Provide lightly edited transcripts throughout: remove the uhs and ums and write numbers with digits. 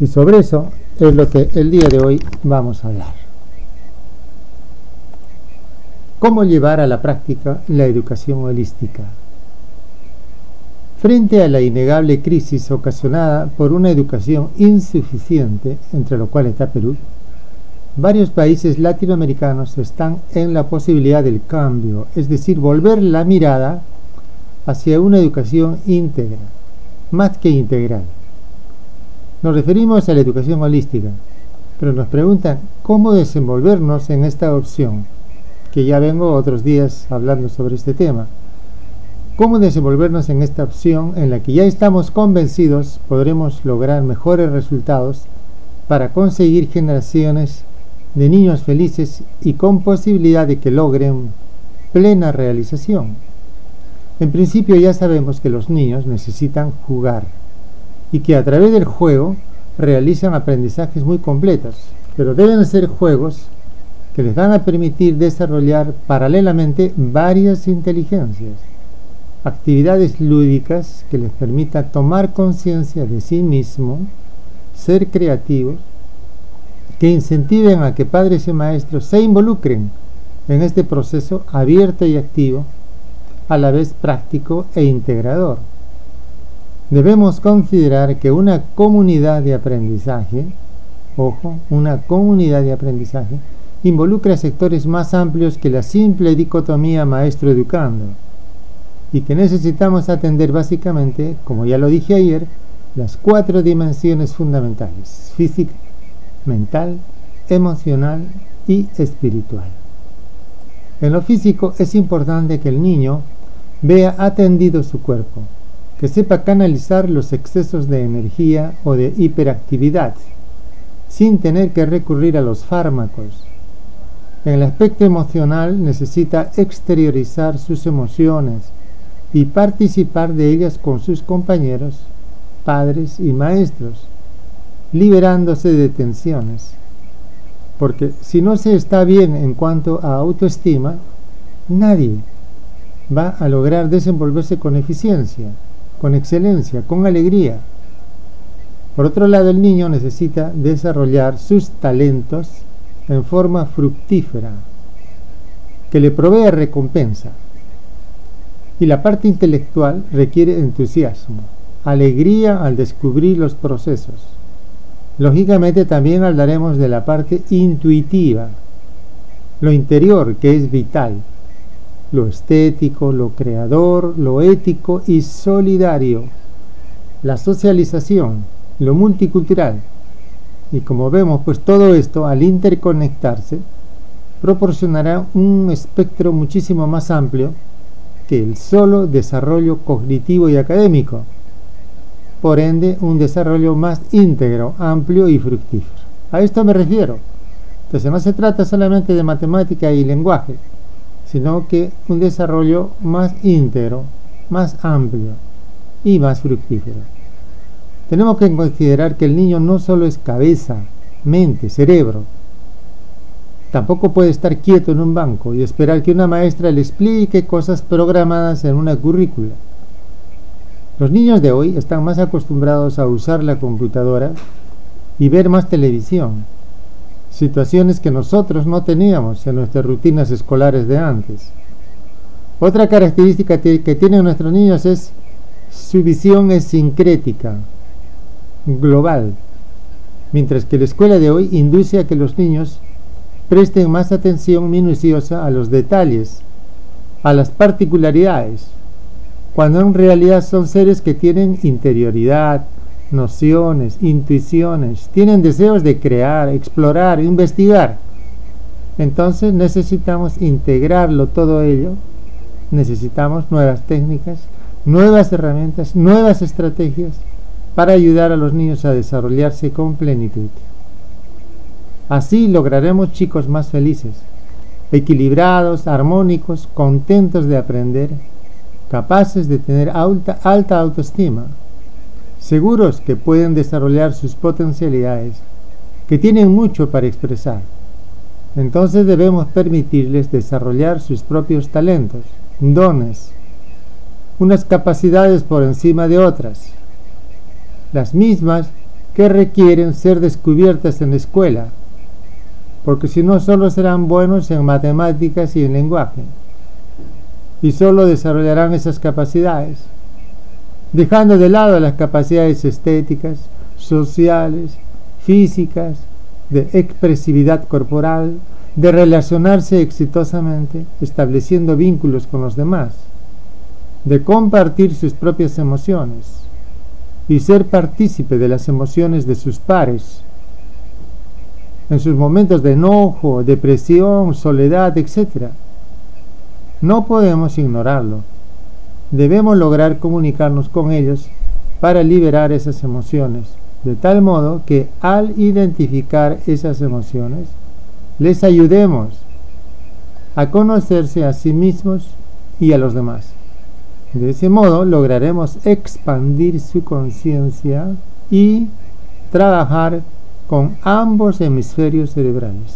Y sobre eso es lo que el día de hoy vamos a hablar. ¿Cómo llevar a la práctica la educación holística? Frente a la innegable crisis ocasionada por una educación insuficiente, entre los cuales está Perú, varios países latinoamericanos están en la posibilidad del cambio, es decir, volver la mirada hacia una educación íntegra, más que integral. Nos referimos a la educación holística, pero nos preguntan cómo desenvolvernos en esta opción, que ya vengo otros días hablando sobre este tema. ¿Cómo desenvolvernos en esta opción en la que ya estamos convencidos podremos lograr mejores resultados para conseguir generaciones de niños felices y con posibilidad de que logren plena realización? En principio ya sabemos que los niños necesitan jugar y que a través del juego realizan aprendizajes muy completos, pero deben ser juegos que les van a permitir desarrollar paralelamente varias inteligencias, actividades lúdicas que les permitan tomar conciencia de sí mismo, ser creativos, que incentiven a que padres y maestros se involucren en este proceso abierto y activo, a la vez práctico e integrador. Debemos considerar que una comunidad de aprendizaje, una comunidad de aprendizaje, involucra sectores más amplios que la simple dicotomía maestro-educando, y que necesitamos atender básicamente, como ya lo dije ayer, las 4 dimensiones fundamentales: física, mental, emocional y espiritual. En lo físico es importante que el niño vea atendido su cuerpo, que sepa canalizar los excesos de energía o de hiperactividad, sin tener que recurrir a los fármacos. En el aspecto emocional necesita exteriorizar sus emociones y participar de ellas con sus compañeros, padres y maestros, liberándose de tensiones. Porque si no se está bien en cuanto a autoestima, nadie va a lograr desenvolverse con eficiencia, con excelencia, con alegría. Por otro lado, el niño necesita desarrollar sus talentos en forma fructífera, que le provea recompensa. Y la parte intelectual requiere entusiasmo, alegría al descubrir los procesos. Lógicamente también hablaremos de la parte intuitiva, lo interior, que es vital, lo estético, lo creador, lo ético y solidario, la socialización, lo multicultural. Y como vemos, pues todo esto, al interconectarse, proporcionará un espectro muchísimo más amplio que el solo desarrollo cognitivo y académico. Por ende, un desarrollo más íntegro, amplio y fructífero. A esto me refiero. Entonces no se trata solamente de matemática y lenguaje, sino que un desarrollo más íntegro, más amplio y más fructífero. Tenemos que considerar que el niño no solo es cabeza, mente, cerebro. Tampoco puede estar quieto en un banco y esperar que una maestra le explique cosas programadas en una currícula. Los niños de hoy están más acostumbrados a usar la computadora y ver más televisión, situaciones que nosotros no teníamos en nuestras rutinas escolares de antes. Otra característica que tienen nuestros niños es su visión es sincrética, global, mientras que la escuela de hoy induce a que los niños presten más atención minuciosa a los detalles, a las particularidades, cuando en realidad son seres que tienen interioridad, nociones, intuiciones, tienen deseos de crear, explorar, investigar. Entonces necesitamos integrarlo todo ello, necesitamos nuevas técnicas, nuevas herramientas, nuevas estrategias para ayudar a los niños a desarrollarse con plenitud. Así lograremos chicos más felices, equilibrados, armónicos, contentos de aprender, capaces de tener alta autoestima, seguros que pueden desarrollar sus potencialidades, que tienen mucho para expresar. Entonces debemos permitirles desarrollar sus propios talentos, dones, unas capacidades por encima de otras, las mismas que requieren ser descubiertas en la escuela, porque si no solo serán buenos en matemáticas y en lenguaje, y solo desarrollarán esas capacidades, dejando de lado las capacidades estéticas, sociales, físicas, de expresividad corporal, de relacionarse exitosamente, estableciendo vínculos con los demás, de compartir sus propias emociones y ser partícipe de las emociones de sus pares en sus momentos de enojo, depresión, soledad, etc. No podemos ignorarlo. Debemos lograr comunicarnos con ellos para liberar esas emociones, de tal modo que al identificar esas emociones, les ayudemos a conocerse a sí mismos y a los demás. De ese modo lograremos expandir su conciencia y trabajar con ambos hemisferios cerebrales.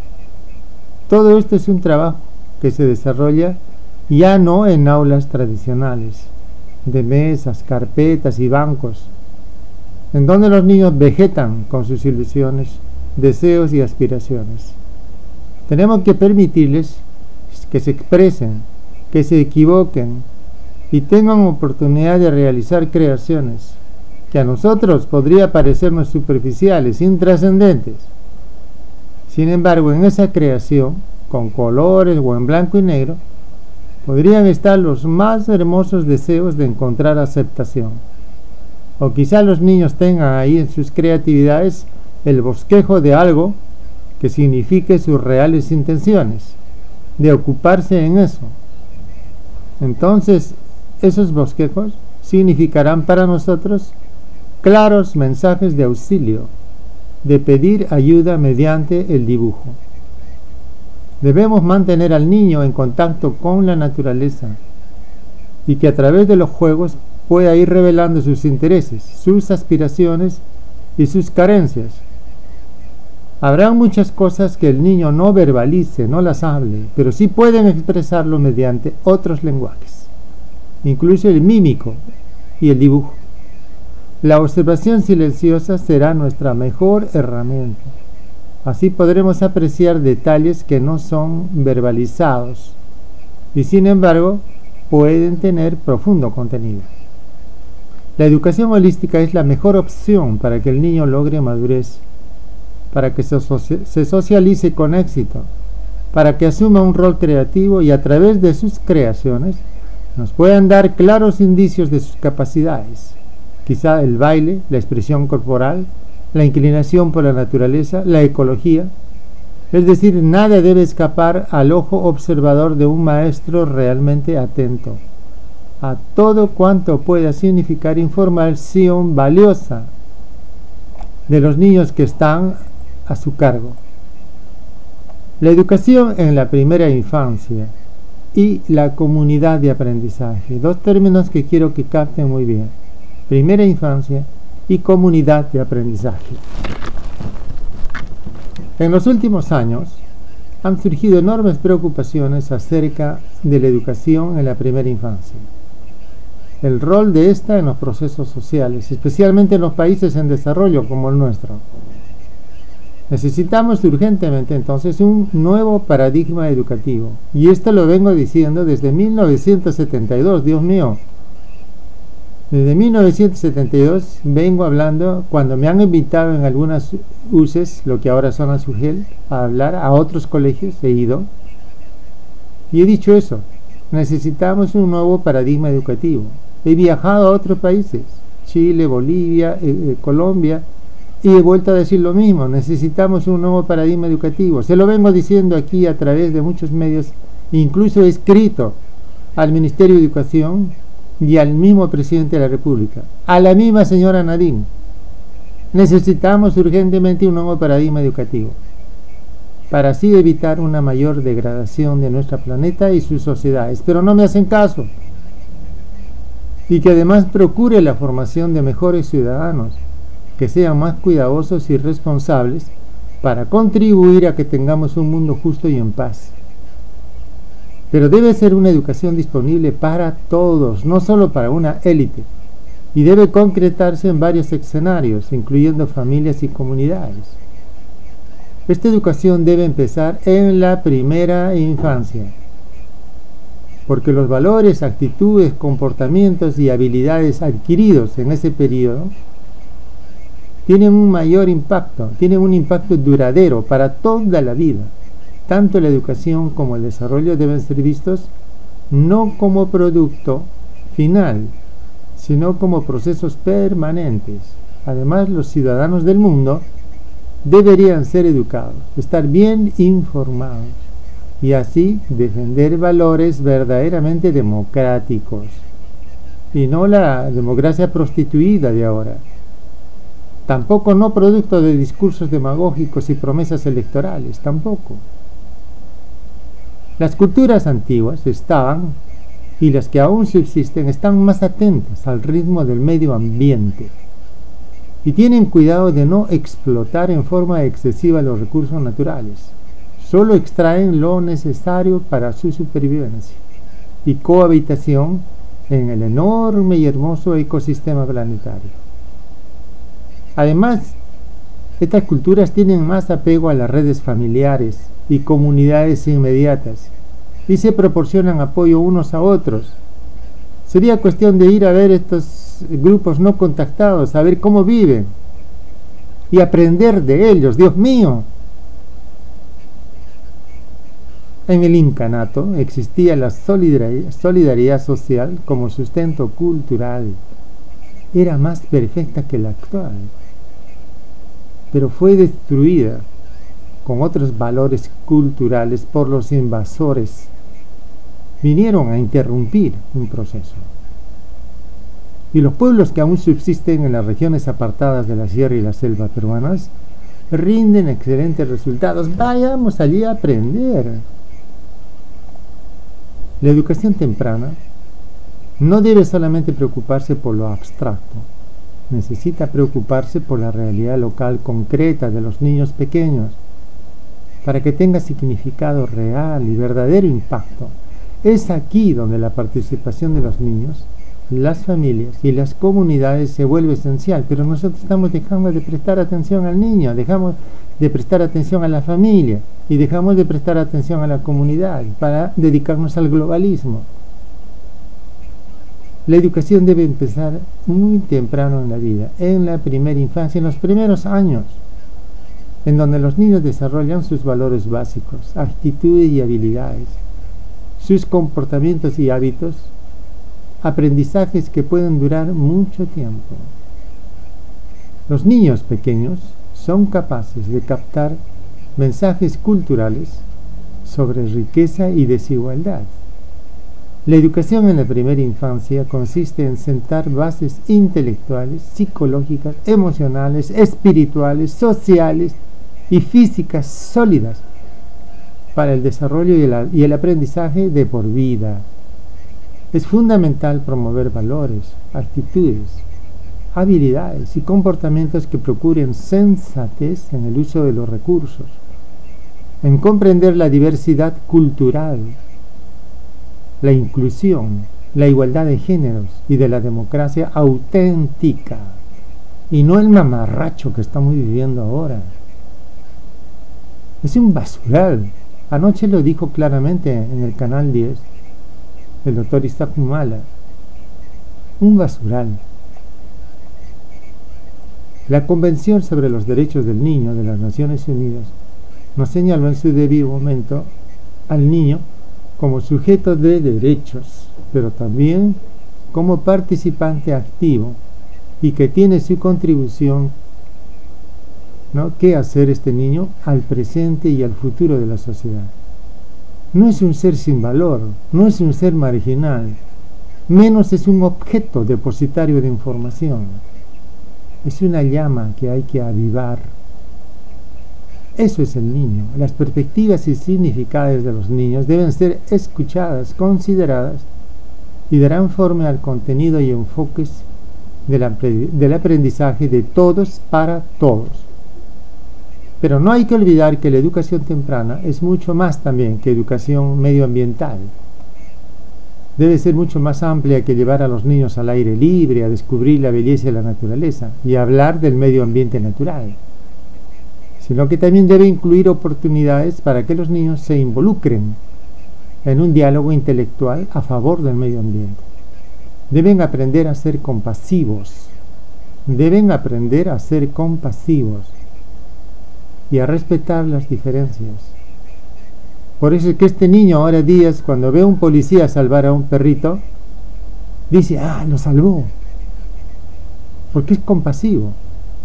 Todo esto es un trabajo que se desarrolla ya no en aulas tradicionales, de mesas, carpetas y bancos, en donde los niños vegetan con sus ilusiones, deseos y aspiraciones. Tenemos que permitirles que se expresen, que se equivoquen y tengan oportunidad de realizar creaciones que a nosotros podría parecernos superficiales, intrascendentes. Sin embargo, en esa creación, con colores o en blanco y negro, podrían estar los más hermosos deseos de encontrar aceptación. O quizá los niños tengan ahí en sus creatividades el bosquejo de algo que signifique sus reales intenciones, de ocuparse en eso. Entonces, esos bosquejos significarán para nosotros claros mensajes de auxilio, de pedir ayuda mediante el dibujo. Debemos mantener al niño en contacto con la naturaleza y que a través de los juegos pueda ir revelando sus intereses, sus aspiraciones y sus carencias. Habrá muchas cosas que el niño no verbalice, no las hable, pero sí pueden expresarlo mediante otros lenguajes, incluso el mímico y el dibujo. La observación silenciosa será nuestra mejor herramienta. Así podremos apreciar detalles que no son verbalizados y sin embargo pueden tener profundo contenido. La educación holística es la mejor opción para que el niño logre madurez, para que se socialice con éxito, para que asuma un rol creativo y a través de sus creaciones nos puedan dar claros indicios de sus capacidades. Quizá el baile, la expresión corporal, la inclinación por la naturaleza, la ecología. Es decir, nada debe escapar al ojo observador de un maestro realmente atento a todo cuanto pueda significar información valiosa de los niños que están a su cargo. La educación en la primera infancia y la comunidad de aprendizaje, dos términos que quiero que capten muy bien: primera infancia y comunidad de aprendizaje. En los últimos años han surgido enormes preocupaciones acerca de la educación en la primera infancia, el rol de esta en los procesos sociales, especialmente en los países en desarrollo como el nuestro. Necesitamos urgentemente entonces un nuevo paradigma educativo, y esto lo vengo diciendo desde 1972, Dios mío. Desde 1972 vengo hablando, cuando me han invitado en algunas UCES, lo que ahora son las UGEL, a hablar a otros colegios, he ido, y he dicho eso: necesitamos un nuevo paradigma educativo. He viajado a otros países, Chile, Bolivia, Colombia, y he vuelto a decir lo mismo: necesitamos un nuevo paradigma educativo. Se lo vengo diciendo aquí a través de muchos medios, incluso he escrito al Ministerio de Educación y al mismo presidente de la República, a la misma señora Nadine. Necesitamos urgentemente un nuevo paradigma educativo para así evitar una mayor degradación de nuestro planeta y sus sociedades, pero no me hacen caso. Y que además procure la formación de mejores ciudadanos, que sean más cuidadosos y responsables para contribuir a que tengamos un mundo justo y en paz. Pero debe ser una educación disponible para todos, no solo para una élite. y debe concretarse en varios escenarios, incluyendo familias y comunidades. Esta educación debe empezar en la primera infancia, porque los valores, actitudes, comportamientos y habilidades adquiridos en ese periodo tienen un mayor impacto, tienen un impacto duradero para toda la vida. Tanto la educación como el desarrollo deben ser vistos no como producto final, sino como procesos permanentes. Además, los ciudadanos del mundo deberían ser educados, estar bien informados y así defender valores verdaderamente democráticos y no la democracia prostituida de ahora. Tampoco no producto de discursos demagógicos y promesas electorales, tampoco. Las culturas antiguas estaban, y las que aún subsisten, están más atentas al ritmo del medio ambiente y tienen cuidado de no explotar en forma excesiva los recursos naturales. Solo extraen lo necesario para su supervivencia y cohabitación en el enorme y hermoso ecosistema planetario. Además, estas culturas tienen más apego a las redes familiares y comunidades inmediatas y se proporcionan apoyo unos a otros. Sería cuestión de ir a ver estos grupos no contactados, a ver cómo viven y aprender de ellos. Dios mío. En el incanato existía la solidaridad social como sustento cultural. Era más perfecta que la actual, pero fue destruida con otros valores culturales por los invasores. Vinieron a interrumpir un proceso. Y los pueblos que aún subsisten en las regiones apartadas de la sierra y la selva peruanas rinden excelentes resultados. Vayamos allí a aprender. La educación temprana no debe solamente preocuparse por lo abstracto, necesita preocuparse por la realidad local concreta de los niños pequeños, para que tenga significado real y verdadero impacto. Es aquí donde la participación de los niños, las familias y las comunidades se vuelve esencial, pero nosotros estamos dejando de prestar atención al niño, dejamos de prestar atención a la familia y dejamos de prestar atención a la comunidad para dedicarnos al globalismo. La educación debe empezar muy temprano en la vida, en la primera infancia, en los primeros años, en donde los niños desarrollan sus valores básicos, actitudes y habilidades, sus comportamientos y hábitos, aprendizajes que pueden durar mucho tiempo. Los niños pequeños son capaces de captar mensajes culturales sobre riqueza y desigualdad. La educación en la primera infancia consiste en sentar bases intelectuales, psicológicas, emocionales, espirituales, sociales y físicas sólidas para el desarrollo y el aprendizaje de por vida. Es fundamental promover valores, actitudes, habilidades y comportamientos que procuren sensatez en el uso de los recursos, en comprender la diversidad cultural, la inclusión, la igualdad de géneros y de la democracia auténtica, y no el mamarracho que estamos viviendo ahora. Es un basural. Anoche lo dijo claramente en el canal 10 el doctor Isaac Humala. Un basural. La Convención sobre los Derechos del Niño de las Naciones Unidas nos señaló en su debido momento al niño como sujeto de derechos, pero también como participante activo y que tiene su contribución, ¿no?, que hacer este niño al presente y al futuro de la sociedad. No es un ser sin valor, no es un ser marginal, menos es un objeto depositario de información. Es una llama que hay que avivar. Eso es el niño. Las perspectivas y significados de los niños deben ser escuchadas, consideradas y darán forma al contenido y enfoques del aprendizaje de todos para todos. Pero no hay que olvidar que la educación temprana es mucho más también que educación medioambiental. debe ser mucho más amplia que llevar a los niños al aire libre, a descubrir la belleza de la naturaleza y a hablar del medio ambiente natural, sino que también debe incluir oportunidades para que los niños se involucren en un diálogo intelectual a favor del medio ambiente. Deben aprender a ser compasivos, y a respetar las diferencias. Por eso es que este niño ahora días, cuando ve a un policía salvar a un perrito, dice, lo salvó, porque es compasivo.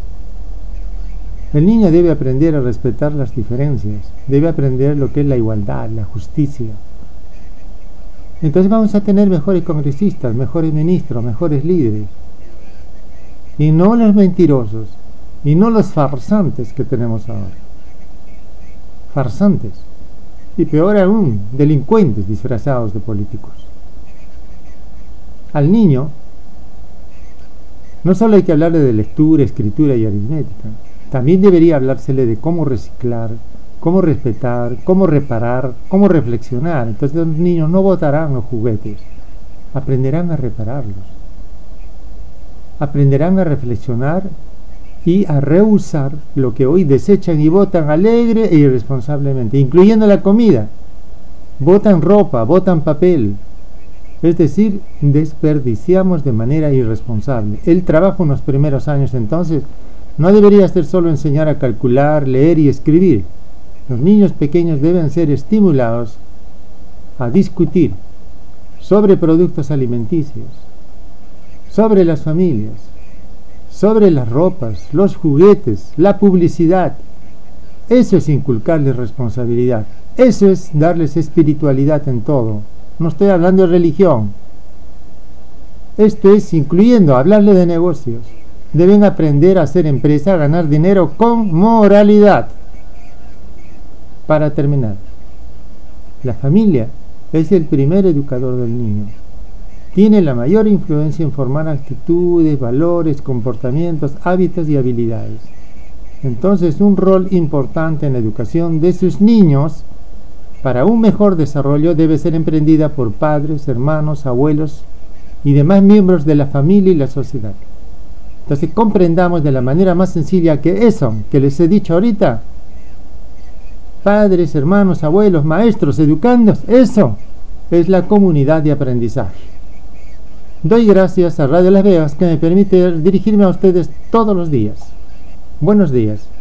El niño debe aprender a respetar las diferencias, debe aprender lo que es la igualdad, la justicia. Entonces vamos a tener mejores congresistas, mejores ministros, mejores líderes. Y no los mentirosos, y no los farsantes que tenemos ahora. Farsantes. Y peor aún, delincuentes disfrazados de políticos. Al niño no solo hay que hablarle de lectura, escritura y aritmética, también debería hablársele de cómo reciclar, cómo respetar, cómo reparar, cómo reflexionar. Entonces los niños no botarán los juguetes, aprenderán a repararlos, aprenderán a reflexionar y a reusar lo que hoy desechan y botan alegre e irresponsablemente, incluyendo la comida. Botan ropa, botan papel, es decir, desperdiciamos de manera irresponsable. El trabajo en los primeros años entonces no debería ser solo enseñar a calcular, leer y escribir. Los niños pequeños deben ser estimulados a discutir sobre productos alimenticios, sobre las familias, sobre las ropas, los juguetes, la publicidad. Eso es inculcarles responsabilidad. Eso es darles espiritualidad en todo. No estoy hablando de religión. Esto es incluyendo hablarle de negocios. Deben aprender a hacer empresa, a ganar dinero con moralidad. Para terminar, la familia es el primer educador del niño. Tiene la mayor influencia en formar actitudes, valores, comportamientos, hábitos y habilidades. Entonces, un rol importante en la educación de sus niños para un mejor desarrollo debe ser emprendida por padres, hermanos, abuelos y demás miembros de la familia y la sociedad. Entonces, comprendamos de la manera más sencilla que eso que les he dicho ahorita, padres, hermanos, abuelos, maestros, educandos, eso es la comunidad de aprendizaje. Doy gracias a Radio Las Vegas que me permite dirigirme a ustedes todos los días. Buenos días.